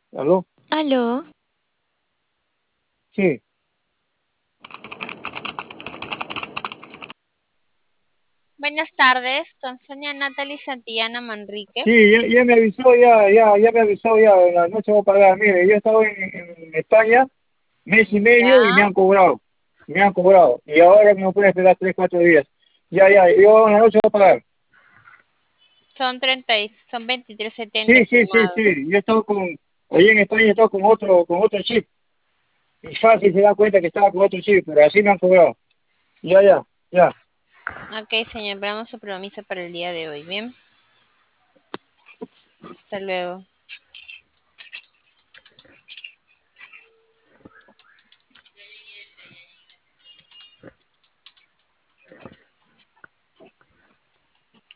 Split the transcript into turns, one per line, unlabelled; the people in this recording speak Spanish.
¿Aló?
Aló,
Sí,
buenas tardes, con Sonia Natalie Santillana Manrique.
sí, ya me avisó, ya me avisó, ya, en la noche voy a pagar. Mire, yo he estado en España mes y medio y
Ya,
me han cobrado, y ahora me pueden esperar 3, 4 días. Yo en la noche voy a pagar.
son 23.70
Sí,
estimado.
yo he estado ahí en España he estado con otro chip, y fácil se da cuenta que estaba con otro chip, pero así me han cobrado. Ya.
Ok, señor, esperamos su permiso para el día de hoy. Bien, hasta luego.